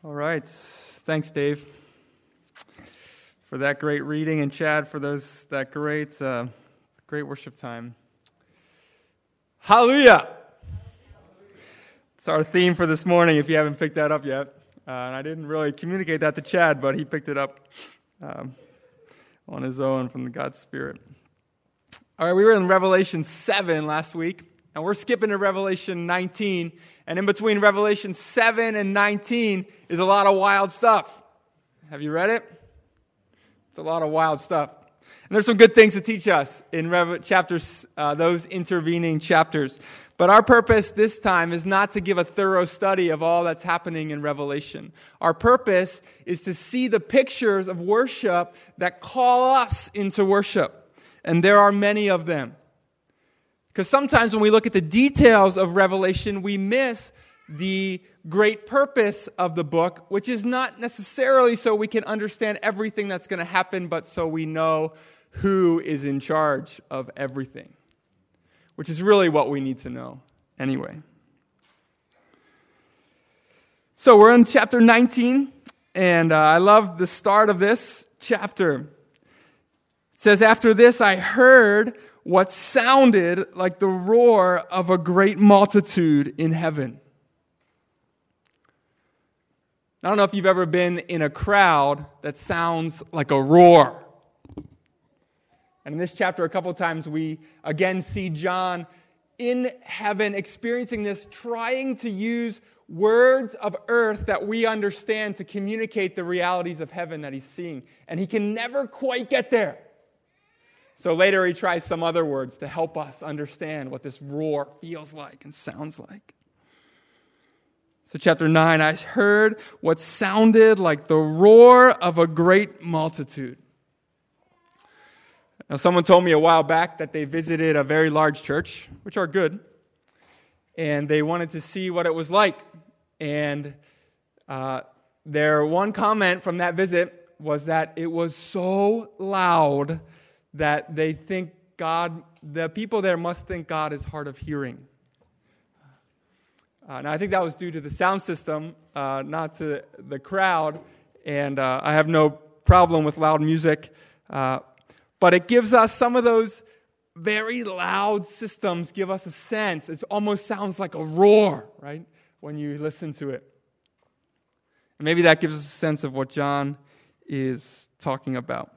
All right. Thanks, Dave, for that great reading, and Chad for that great worship time. Hallelujah! It's our theme for this morning, if you haven't picked that up yet. And I didn't really communicate that to Chad, but he picked it up on his own from the God's Spirit. All right, we were in Revelation 7 last week, and we're skipping to Revelation 19. And in between Revelation 7 and 19 is a lot of wild stuff. Have you read it? It's a lot of wild stuff. And there's some good things to teach us in chapters, those intervening chapters. But our purpose this time is not to give a thorough study of all that's happening in Revelation. Our purpose is to see the pictures of worship that call us into worship. And there are many of them. Because sometimes when we look at the details of Revelation, we miss the great purpose of the book, which is not necessarily so we can understand everything that's going to happen, but so we know who is in charge of everything, which is really what we need to know anyway. So we're in chapter 19, and I love the start of this chapter. It says, "After this I heard what sounded like the roar of a great multitude in heaven." I don't know if you've ever been in a crowd that sounds like a roar. And in this chapter, a couple of times, we again see John in heaven experiencing this, trying to use words of earth that we understand to communicate the realities of heaven that he's seeing. And he can never quite get there. So later he tries some other words to help us understand what this roar feels like and sounds like. So chapter 9, I heard what sounded like the roar of a great multitude. Now, someone told me a while back that they visited a very large church, which are good, and they wanted to see what it was like. And their one comment from that visit was that it was so loud that they think the people there must think God is hard of hearing. Now, I think that was due to the sound system, not to the crowd, and I have no problem with loud music. But it gives us some of those very loud systems, give us a sense. It almost sounds like a roar, right, when you listen to it. And maybe that gives us a sense of what John is talking about.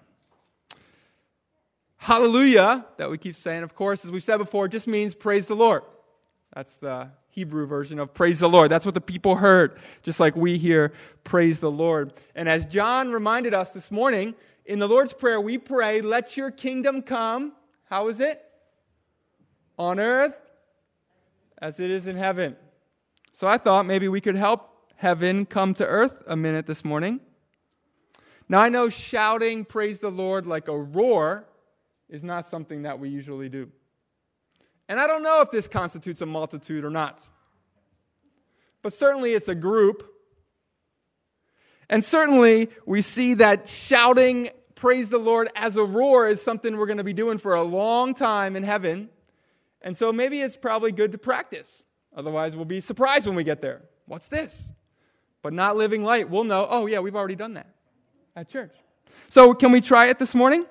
Hallelujah, that we keep saying, of course, as we've said before, just means praise the Lord. That's the Hebrew version of praise the Lord. That's what the people heard, just like we hear praise the Lord. And as John reminded us this morning, in the Lord's Prayer, we pray, let your kingdom come. How is it? On earth as it is in heaven. So I thought maybe we could help heaven come to earth a minute this morning. Now I know shouting praise the Lord like a roar is not something that we usually do. And I don't know if this constitutes a multitude or not. But certainly it's a group. And certainly we see that shouting praise the Lord as a roar is something we're going to be doing for a long time in heaven. And so maybe it's probably good to practice. Otherwise we'll be surprised when we get there. What's this? But not living light, we'll know, oh yeah, we've already done that at church. So can we try it this morning?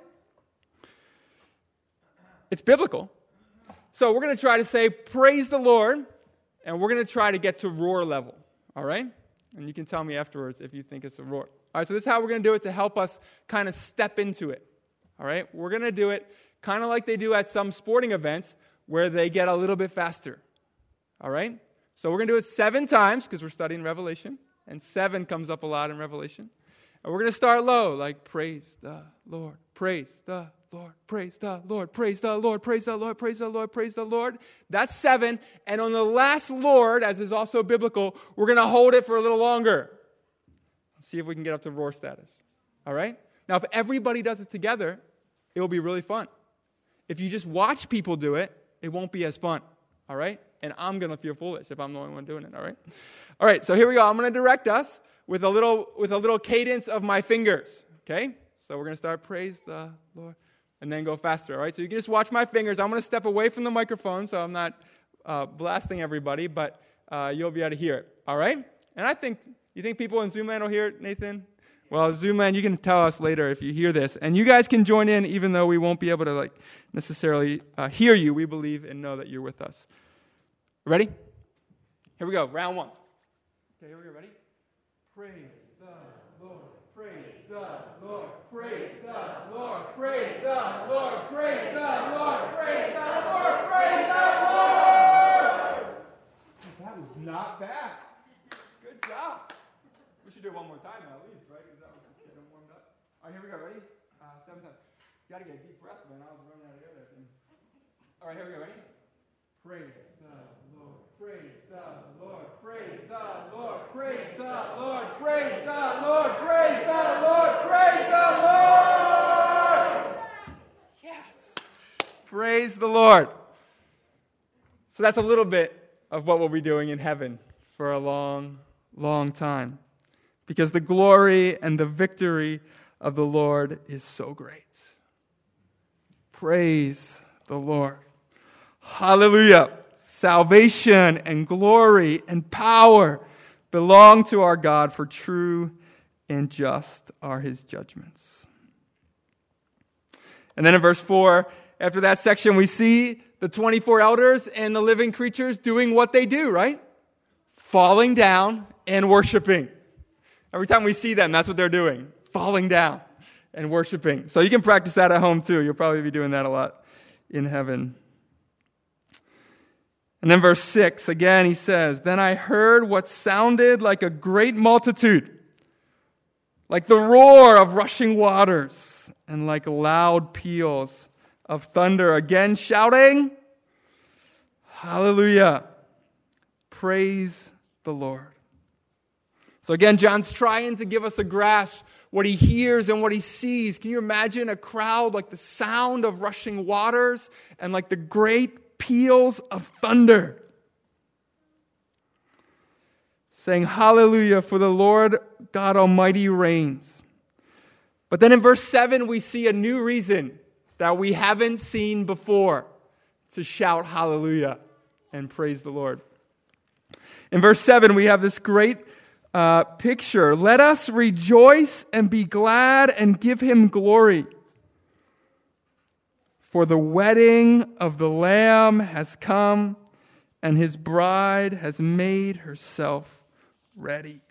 It's biblical. So we're going to try to say, praise the Lord, and we're going to try to get to roar level, all right? And you can tell me afterwards if you think it's a roar. All right, so this is how we're going to do it to help us kind of step into it, all right? We're going to do it kind of like they do at some sporting events where they get a little bit faster, all right? So we're going to do it 7 times because we're studying Revelation, and 7 comes up a lot in Revelation. And we're going to start low, like praise the Lord, praise the Lord, praise the Lord, praise the Lord, praise the Lord, praise the Lord, praise the Lord. That's 7. And on the last Lord, as is also biblical, we're going to hold it for a little longer. See if we can get up to roar status. All right? Now, if everybody does it together, it will be really fun. If you just watch people do it, it won't be as fun. All right? And I'm going to feel foolish if I'm the only one doing it. All right? All right, so here we go. I'm going to direct us with a little cadence of my fingers. Okay? So we're going to start praise the Lord. And then go faster, all right? So you can just watch my fingers. I'm going to step away from the microphone so I'm not blasting everybody, but you'll be able to hear it, all right? And I think You think people in Zoomland will hear it, Nathan? Well, Zoomland, you can tell us later if you hear this. And you guys can join in even though we won't be able to necessarily hear you. We believe and know that you're with us. Ready? Here we go. Round one. Okay, here we go. Ready? Praise the Lord. Praise the Lord. Praise the Lord. Praise the Lord. Praise the Lord. Praise the Lord. Praise the Lord. That was not bad. Good job. We should do it one more time at least, right? Because that was get them warmed up. All right, here we go. Ready? 7 times. You got to get a deep breath, man. I was running out of air there. All right, here we go. Ready? Praise the Lord. Praise the Lord. Praise the Lord. Praise the Lord. Praise the Lord. Praise the Lord. Praise the Lord. Yes. Praise the Lord. So that's a little bit of what we'll be doing in heaven for a long, long time. Because the glory and the victory of the Lord is so great. Praise the Lord. Hallelujah. Salvation and glory and power belong to our God, for true and just are his judgments. And then in verse 4, after that section, we see the 24 elders and the living creatures doing what they do, right? Falling down and worshiping. Every time we see them, that's what they're doing. Falling down and worshiping. So you can practice that at home too. You'll probably be doing that a lot in heaven. And then verse 6, again he says, "Then I heard what sounded like a great multitude, like the roar of rushing waters, and like loud peals of thunder, again shouting, 'Hallelujah! Praise the Lord.'" So again, John's trying to give us a grasp what he hears and what he sees. Can you imagine a crowd like the sound of rushing waters and like the great peals of thunder? Saying, "Hallelujah, for the Lord God Almighty reigns." But then in verse 7, we see a new reason that we haven't seen before to shout hallelujah and praise the Lord. In verse 7, we have this great picture. "Let us rejoice and be glad and give him glory. For the wedding of the Lamb has come, and his bride has made herself ready."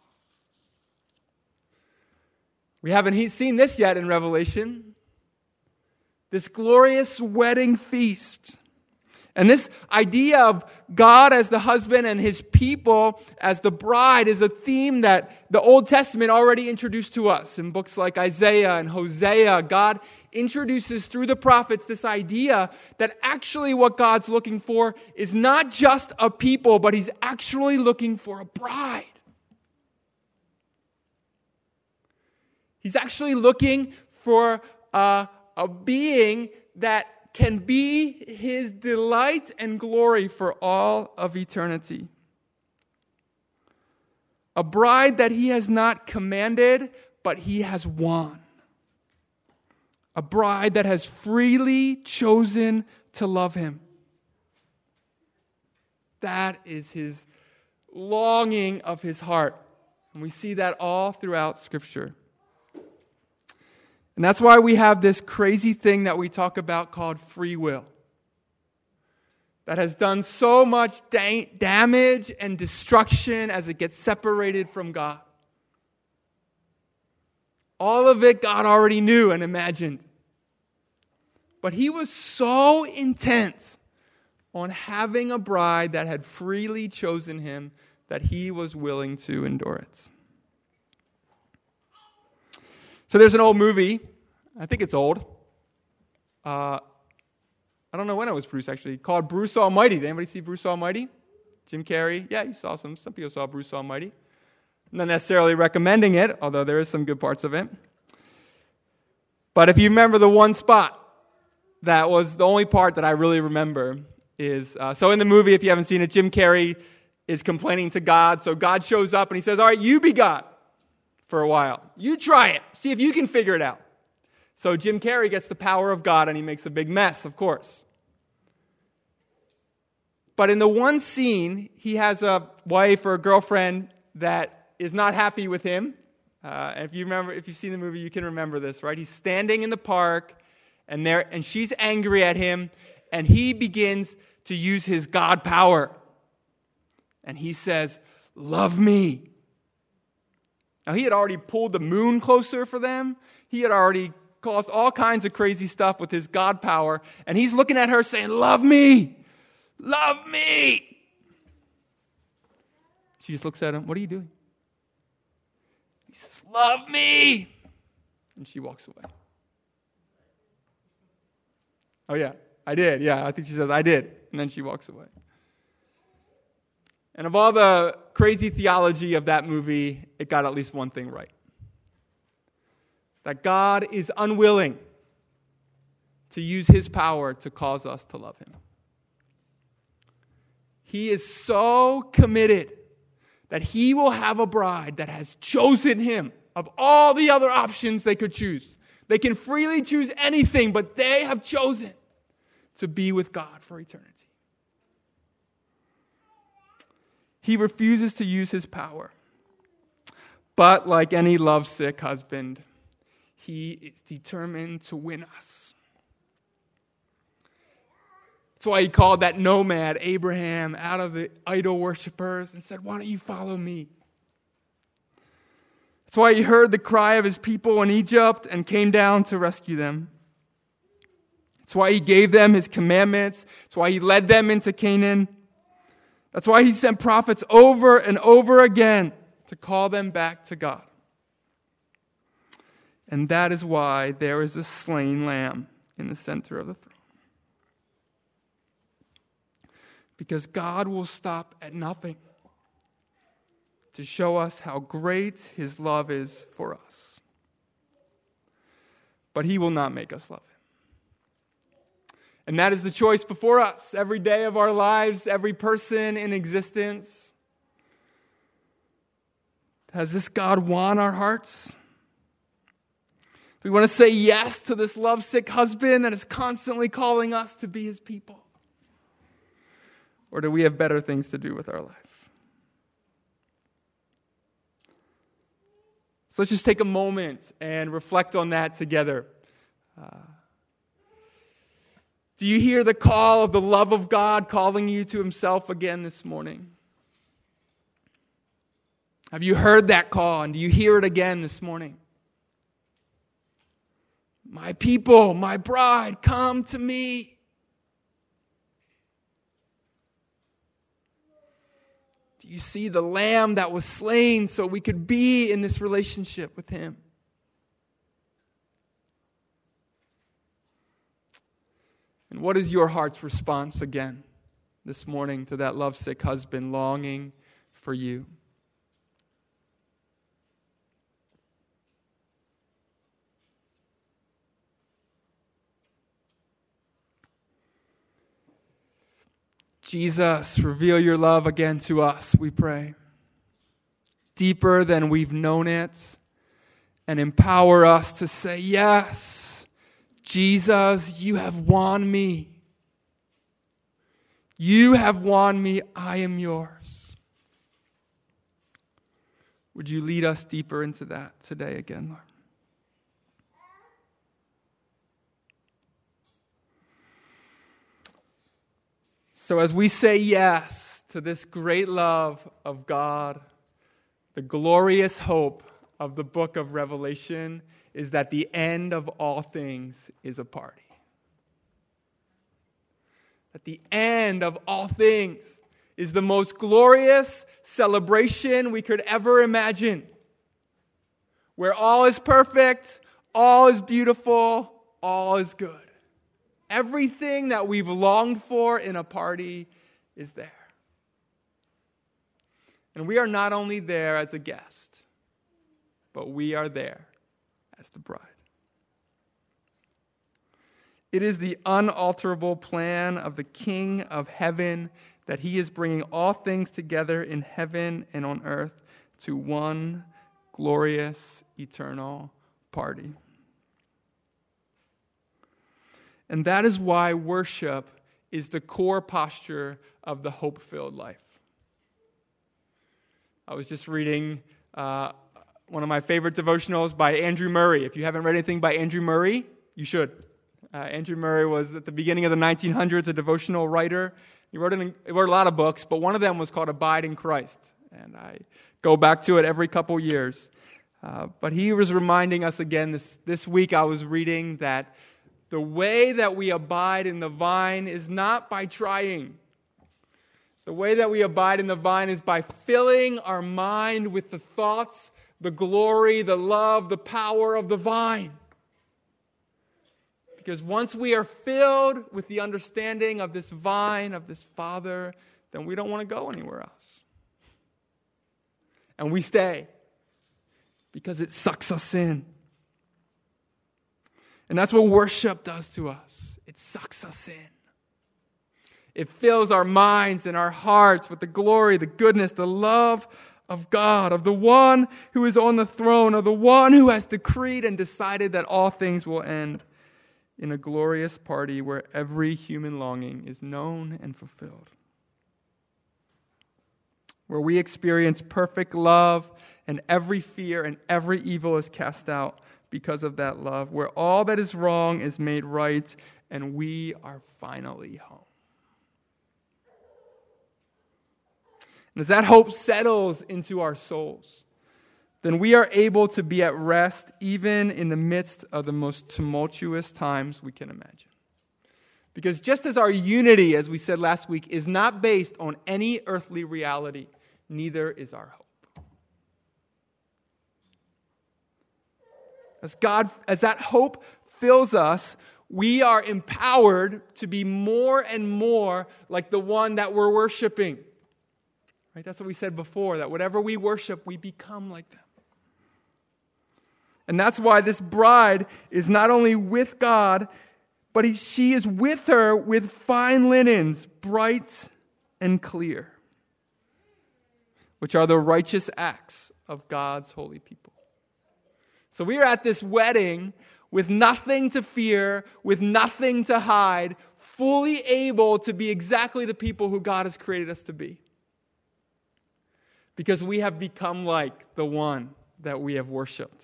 We haven't seen this yet in Revelation. This glorious wedding feast. And this idea of God as the husband and his people as the bride is a theme that the Old Testament already introduced to us. In books like Isaiah and Hosea, God introduces through the prophets this idea that actually what God's looking for is not just a people, but he's actually looking for a bride. He's actually looking for a being that can be his delight and glory for all of eternity. A bride that he has not commanded, but he has won. A bride that has freely chosen to love him. That is his longing of his heart. And we see that all throughout Scripture. And that's why we have this crazy thing that we talk about called free will. That has done so much damage and destruction as it gets separated from God. All of it God already knew and imagined. But he was so intent on having a bride that had freely chosen him that he was willing to endure it. So there's an old movie, I think it's old. I don't know when it was produced actually, called Bruce Almighty. Did anybody see Bruce Almighty? Jim Carrey? Yeah, you saw some people saw Bruce Almighty. Not necessarily recommending it, although there is some good parts of it. But if you remember the one spot, that was the only part that I really remember is, so in the movie, if you haven't seen it, Jim Carrey is complaining to God. So God shows up and he says, "All right, you be God for a while. You try it. See if you can figure it out." So Jim Carrey gets the power of God and he makes a big mess, of course. But in the one scene, he has a wife or a girlfriend that is not happy with him. And if you've seen the movie, you can remember this, right? He's standing in the park, and she's angry at him, and he begins to use his God power. And he says, "Love me." Now, he had already pulled the moon closer for them. He had already caused all kinds of crazy stuff with his God power. And he's looking at her saying, "Love me. Love me." She just looks at him. "What are you doing?" He says, "Love me." And she walks away. "Oh, yeah, I did." Yeah, I think she says, "I did." And then she walks away. And of all the crazy theology of that movie, it got at least one thing right. That God is unwilling to use his power to cause us to love him. He is so committed that he will have a bride that has chosen him of all the other options they could choose. They can freely choose anything, but they have chosen to be with God for eternity. He refuses to use his power. But like any lovesick husband, he is determined to win us. That's why he called that nomad Abraham out of the idol worshipers and said, "Why don't you follow me?" That's why he heard the cry of his people in Egypt and came down to rescue them. That's why he gave them his commandments. That's why he led them into Canaan. That's why he sent prophets over and over again to call them back to God. And that is why there is a slain lamb in the center of the throne. Because God will stop at nothing to show us how great his love is for us. But he will not make us love him. And that is the choice before us every day of our lives, every person in existence. Has this God won our hearts? Do we want to say yes to this lovesick husband that is constantly calling us to be his people? Or do we have better things to do with our life? So let's just take a moment and reflect on that together. Do you hear the call of the love of God calling you to himself again this morning? Have you heard that call, and do you hear it again this morning? "My people, my bride, come to me." Do you see the lamb that was slain so we could be in this relationship with him? And what is your heart's response again this morning to that lovesick husband longing for you? Jesus, reveal your love again to us, we pray. Deeper than we've known it, and empower us to say, "Yes, Jesus, you have won me. You have won me. I am yours." Would you lead us deeper into that today again, Lord? So as we say yes to this great love of God, the glorious hope of the book of Revelation is that the end of all things is a party. At the end of all things is the most glorious celebration we could ever imagine, where all is perfect, all is beautiful, all is good. Everything that we've longed for in a party is there. And we are not only there as a guest, but we are there as the bride. It is the unalterable plan of the King of heaven that he is bringing all things together in heaven and on earth to one glorious, eternal party. And that is why worship is the core posture of the hope-filled life. I was just reading one of my favorite devotionals by Andrew Murray. If you haven't read anything by Andrew Murray, you should. Andrew Murray was, at the beginning of the 1900s, a devotional writer. He wrote a lot of books, but one of them was called Abide in Christ. And I go back to it every couple years. But he was reminding us again, this week I was reading that the way that we abide in the vine is not by trying. The way that we abide in the vine is by filling our mind with the thoughts, the glory, the love, the power of the vine. Because once we are filled with the understanding of this vine, of this Father, then we don't want to go anywhere else. And we stay because it sucks us in. And that's what worship does to us. It sucks us in. It fills our minds and our hearts with the glory, the goodness, the love of God, of the one who is on the throne, of the one who has decreed and decided that all things will end in a glorious party where every human longing is known and fulfilled. Where we experience perfect love and every fear and every evil is cast out because of that love. Where all that is wrong is made right and we are finally home. And as that hope settles into our souls, then we are able to be at rest even in the midst of the most tumultuous times we can imagine. Because just as our unity, as we said last week, is not based on any earthly reality, neither is our hope. As that hope fills us, we are empowered to be more and more like the one that we're worshiping. Right? That's what we said before, that whatever we worship, we become like them. And that's why this bride is not only with God, but she is with her with fine linens, bright and clear, which are the righteous acts of God's holy people. So we are at this wedding with nothing to fear, with nothing to hide, fully able to be exactly the people who God has created us to be. Because we have become like the one that we have worshiped.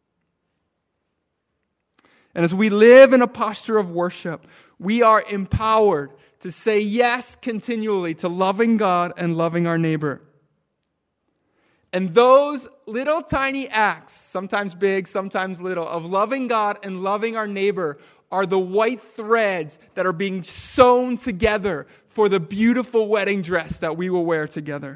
And as we live in a posture of worship, we are empowered to say yes continually to loving God and loving our neighbor. And those little tiny acts, sometimes big, sometimes little, of loving God and loving our neighbor are the white threads that are being sewn together for the beautiful wedding dress that we will wear together.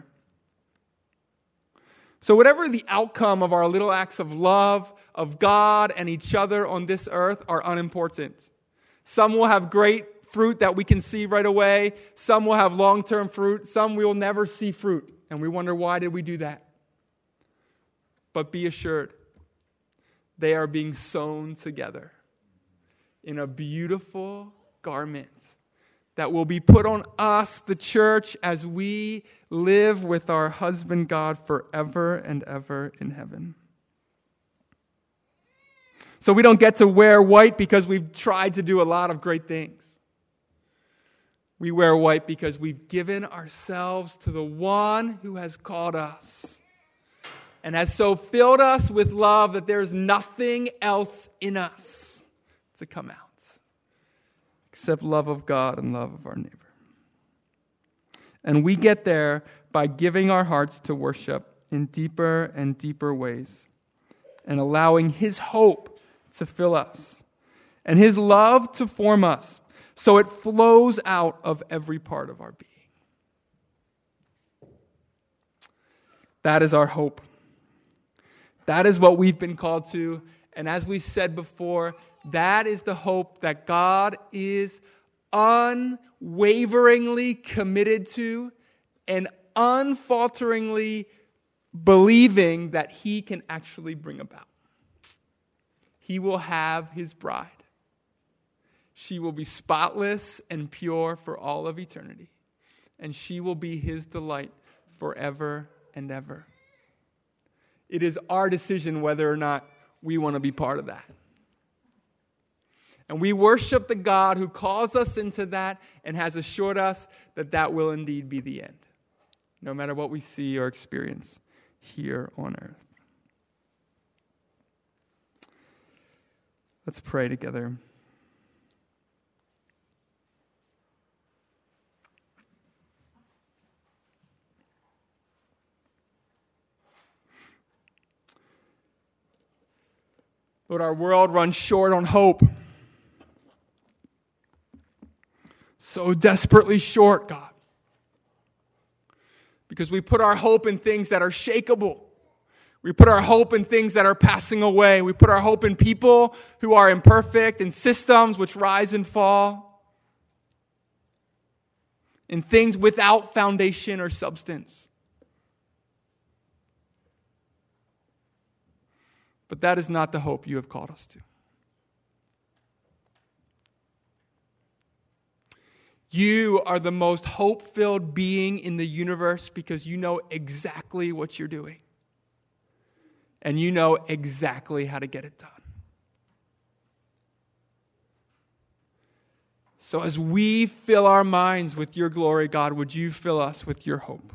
So whatever the outcome of our little acts of love, of God and each other on this earth are unimportant. Some will have great fruit that we can see right away. Some will have long-term fruit. Some we will never see fruit. And we wonder, why did we do that? But be assured, they are being sewn together in a beautiful garment that will be put on us, the church, as we live with our husband God forever and ever in heaven. So we don't get to wear white because we've tried to do a lot of great things. We wear white because we've given ourselves to the one who has called us and has so filled us with love that there's nothing else in us to come out except love of God and love of our neighbor. And we get there by giving our hearts to worship in deeper and deeper ways and allowing His hope to fill us and His love to form us so it flows out of every part of our being. That is our hope. That is what we've been called to. And as we said before, that is the hope that God is unwaveringly committed to and unfalteringly believing that He can actually bring about. He will have His bride. She will be spotless and pure for all of eternity. And she will be His delight forever and ever. It is our decision whether or not we want to be part of that. And we worship the God who calls us into that and has assured us that that will indeed be the end, no matter what we see or experience here on earth. Let's pray together. Lord, our world runs short on hope. So desperately short, God. Because we put our hope in things that are shakeable. We put our hope in things that are passing away. We put our hope in people who are imperfect, in systems which rise and fall, in things without foundation or substance. But that is not the hope you have called us to. You are the most hope-filled being in the universe because you know exactly what you're doing. And you know exactly how to get it done. So as we fill our minds with your glory, God, would you fill us with your hope?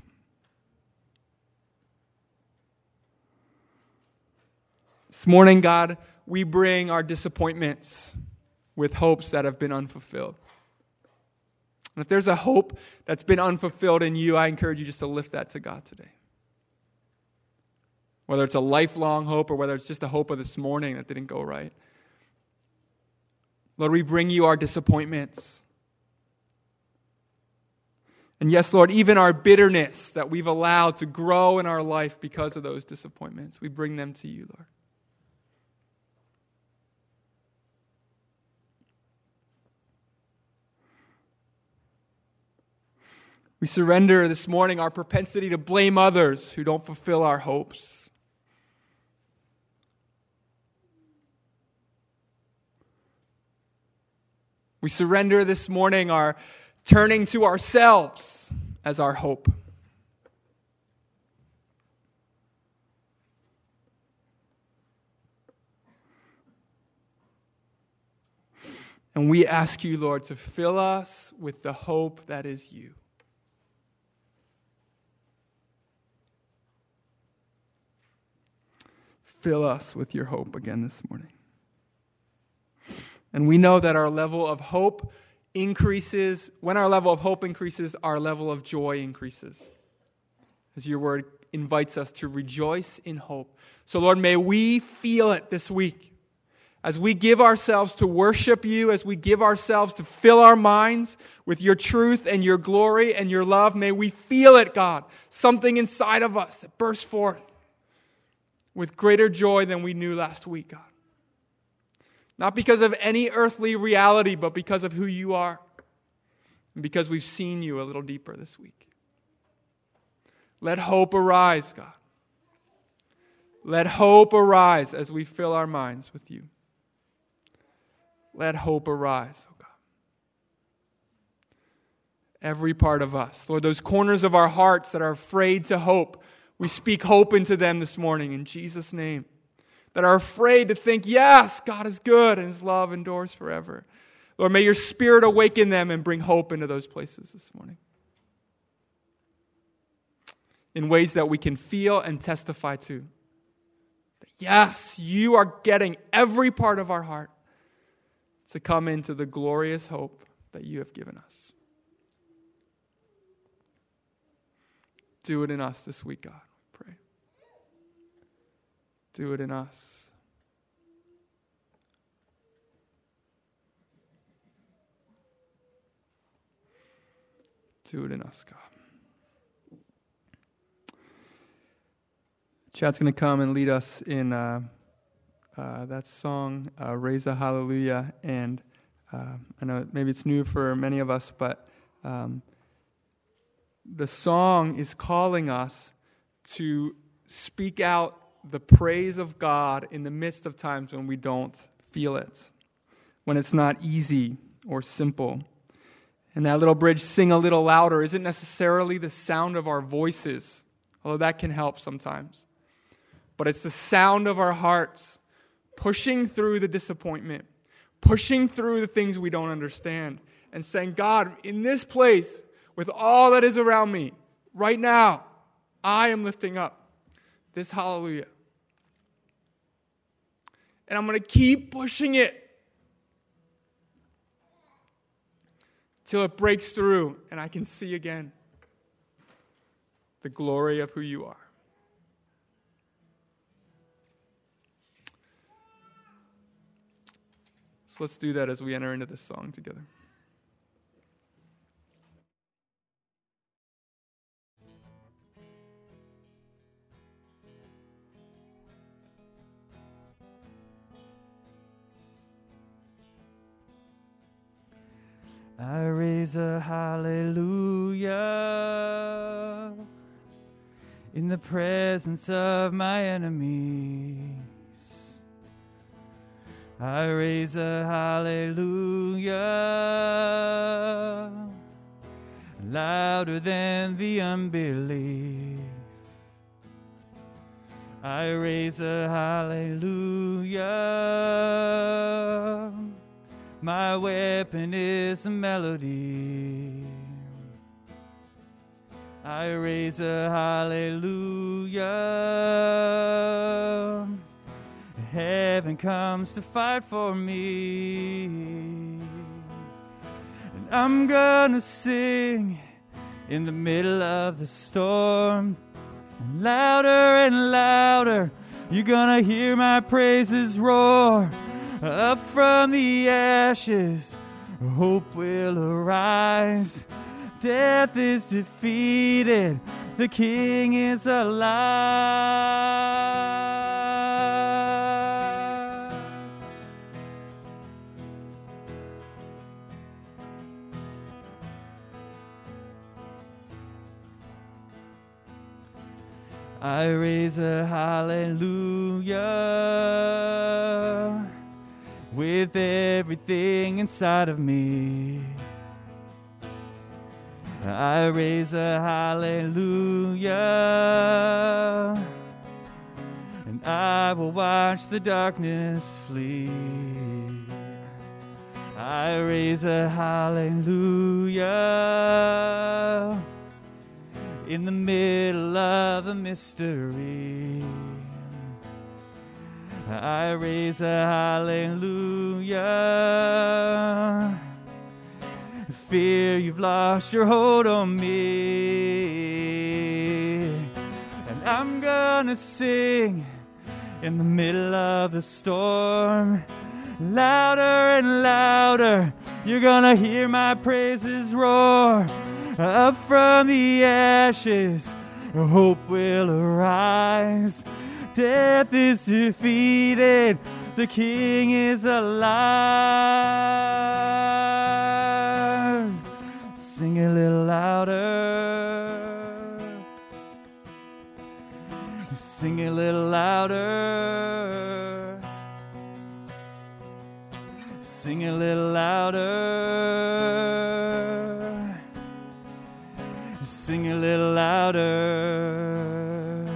This morning, God, we bring our disappointments with hopes that have been unfulfilled. And if there's a hope that's been unfulfilled in you, I encourage you just to lift that to God today. Whether it's a lifelong hope or whether it's just a hope of this morning that didn't go right. Lord, we bring you our disappointments. And yes, Lord, even our bitterness that we've allowed to grow in our life because of those disappointments, we bring them to you, Lord. We surrender this morning our propensity to blame others who don't fulfill our hopes. We surrender this morning our turning to ourselves as our hope. And we ask you, Lord, to fill us with the hope that is you. Fill us with your hope again this morning. And we know that our level of hope increases. When our level of hope increases, our level of joy increases. As your word invites us to rejoice in hope. So Lord, may we feel it this week. As we give ourselves to worship you, as we give ourselves to fill our minds with your truth and your glory and your love, may we feel it, God. Something inside of us that bursts forth with greater joy than we knew last week, God. Not because of any earthly reality, but because of who you are. And because we've seen you a little deeper this week. Let hope arise, God. Let hope arise as we fill our minds with you. Let hope arise, oh God. Every part of us. Lord, those corners of our hearts that are afraid to hope, we speak hope into them this morning in Jesus' name. That are afraid to think, yes, God is good and His love endures forever. Lord, may your Spirit awaken them and bring hope into those places this morning. In ways that we can feel and testify to. That yes, you are getting every part of our heart to come into the glorious hope that you have given us. Do it in us this week, God. Pray. Do it in us. Do it in us, God. Chad's going to come and lead us in that song, Raise a Hallelujah. And I know maybe it's new for many of us, but the song is calling us to speak out the praise of God in the midst of times when we don't feel it, when it's not easy or simple. And that little bridge, sing a little louder, isn't necessarily the sound of our voices, although that can help sometimes. But it's the sound of our hearts pushing through the disappointment, pushing through the things we don't understand, and saying, God, in this place, with all that is around me, right now, I am lifting up this hallelujah. And I'm going to keep pushing it till it breaks through and I can see again the glory of who you are. So let's do that as we enter into this song together. I raise a hallelujah in the presence of my enemies. I raise a hallelujah louder than the unbelief. I raise a hallelujah. My weapon is a melody. I raise a hallelujah. Heaven comes to fight for me. And I'm gonna sing in the middle of the storm. And louder and louder, you're gonna hear my praises roar. Up from the ashes, hope will arise. Death is defeated, the King is alive. I raise a hallelujah with everything inside of me. I raise a hallelujah, and I will watch the darkness flee. I raise a hallelujah in the middle of a mystery. I raise a hallelujah. Fear, you've lost your hold on me. And I'm gonna sing in the middle of the storm. Louder and louder, you're gonna hear my praises roar. Up from the ashes, hope will arise. Death is defeated, the King is alive. Sing a little louder. Sing a little louder. Sing a little louder. Sing a little louder.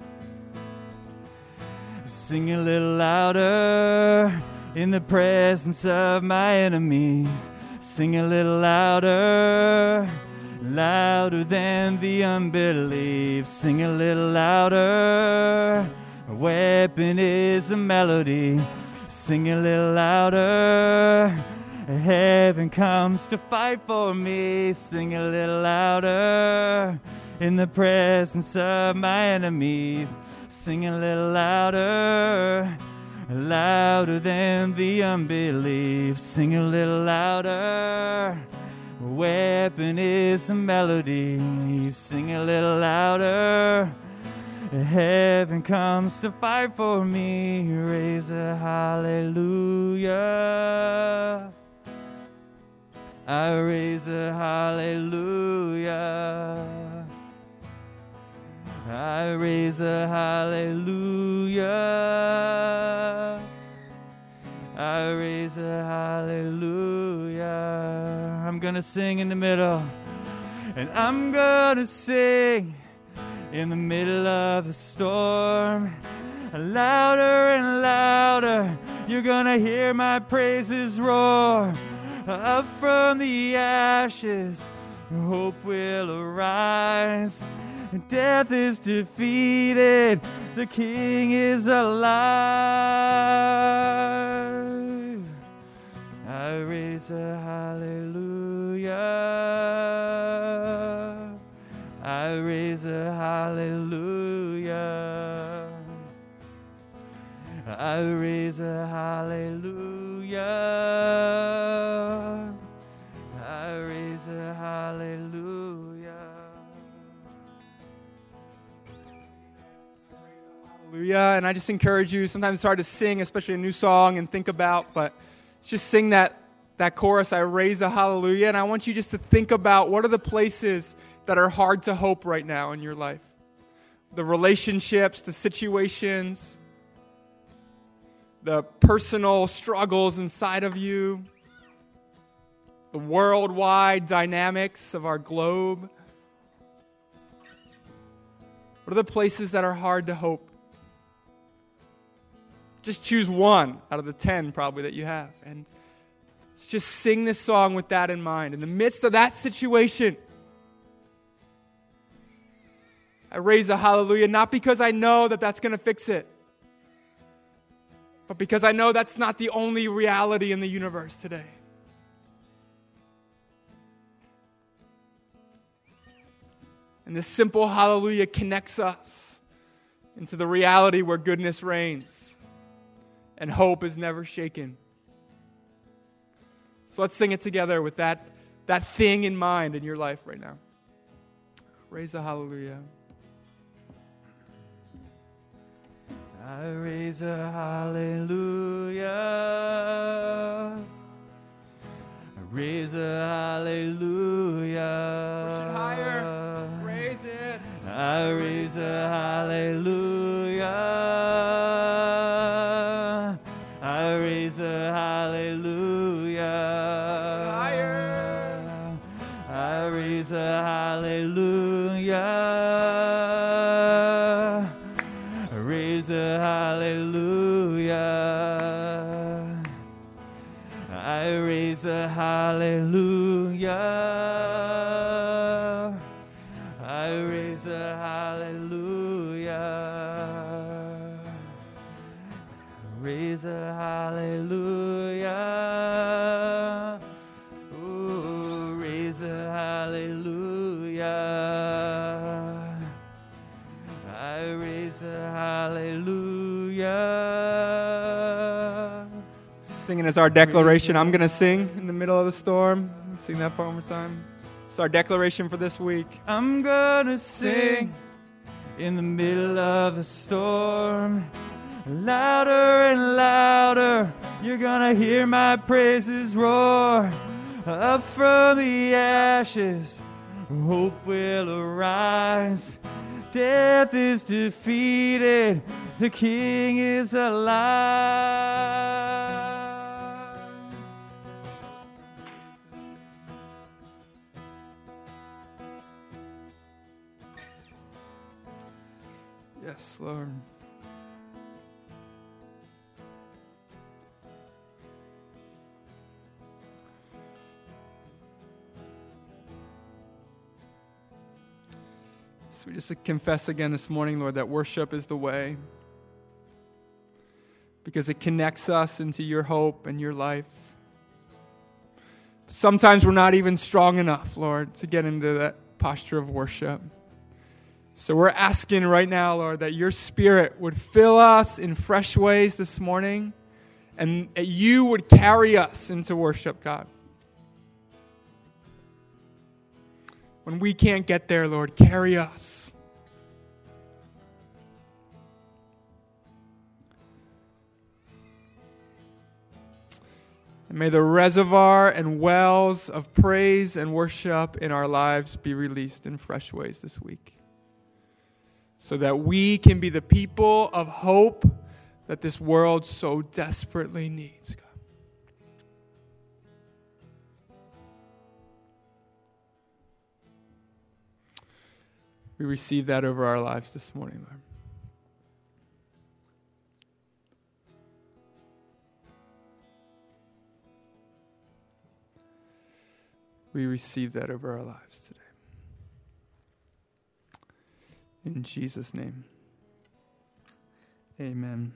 Sing a little louder in the presence of my enemies. Sing a little louder, louder than the unbelief. Sing a little louder, a weapon is a melody. Sing a little louder, heaven comes to fight for me. Sing a little louder in the presence of my enemies. Sing a little louder, louder than the unbelief. Sing a little louder, a weapon is a melody. Sing a little louder, heaven comes to fight for me. Raise a hallelujah. I raise a hallelujah. I raise a hallelujah. I raise a hallelujah. I'm gonna sing in the middle. And I'm gonna sing in the middle of the storm. Louder and louder, you're gonna hear my praises roar. Up from the ashes, hope will arise. Death is defeated, the King is alive. I raise a hallelujah. hallelujah. I raise a hallelujah. I raise a hallelujah. Hallelujah. And I just encourage you, sometimes it's hard to sing, especially a new song, and think about, but just sing that chorus, I raise a hallelujah. And I want you just to think about what are the places that are hard to hope right now in your life. The relationships, the situations, the personal struggles inside of you, the worldwide dynamics of our globe. What are the places that are hard to hope? Just choose one out of the 10 probably that you have. And just sing this song with that in mind. In the midst of that situation, I raise a hallelujah, not because I know that that's going to fix it, but because I know that's not the only reality in the universe today. And this simple hallelujah connects us into the reality where goodness reigns and hope is never shaken. So let's sing it together with that thing in mind in your life right now. Raise a hallelujah. I raise a hallelujah. I raise a hallelujah. Push it higher. Raise it. I raise a hallelujah. I raise a hallelujah. Higher. I raise a hallelujah. Raise a hallelujah. I raise a hallelujah. I raise a hallelujah. Raise a hallelujah. Oh, raise a hallelujah. I raise a hallelujah. Singing as our declaration. I'm going to sing in the middle of the storm. Sing that part one more time. It's our declaration for this week. I'm gonna sing in the middle of the storm. Louder and louder, you're gonna hear my praises roar. Up from the ashes, hope will arise. Death is defeated, the King is alive. Yes, Lord. So we just confess again this morning, Lord, that worship is the way, because it connects us into your hope and your life. Sometimes we're not even strong enough, Lord, to get into that posture of worship. So we're asking right now, Lord, that your Spirit would fill us in fresh ways this morning, and that you would carry us into worship, God. When we can't get there, Lord, carry us. And may the reservoir and wells of praise and worship in our lives be released in fresh ways this week, so that we can be the people of hope that this world so desperately needs, God. We receive that over our lives this morning, Lord. We receive that over our lives today. In Jesus' name, amen.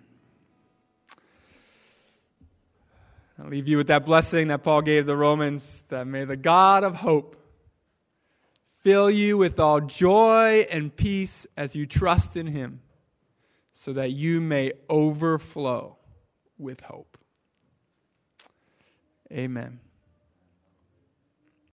I'll leave you with that blessing that Paul gave the Romans, that may the God of hope fill you with all joy and peace as you trust in him, so that you may overflow with hope. Amen.